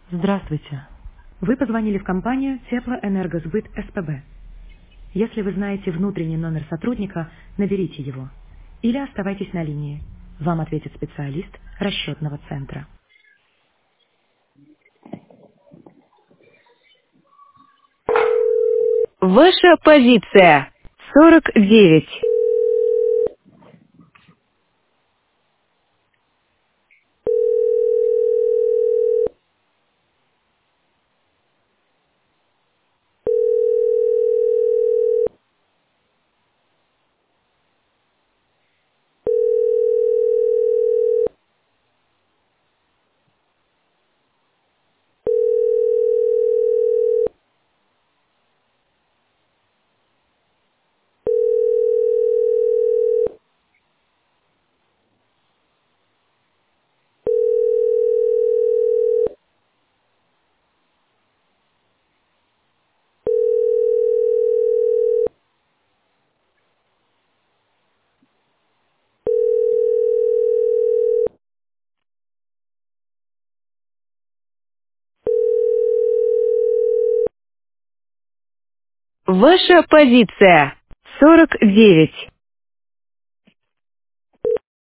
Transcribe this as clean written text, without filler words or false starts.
Здравствуйте. Вы позвонили в компанию Теплоэнергосбыт СПБ. Если вы знаете внутренний номер сотрудника, наберите его. Или оставайтесь на линии. Вам ответит специалист расчетного центра. Ваша позиция 49. Ваша позиция 49.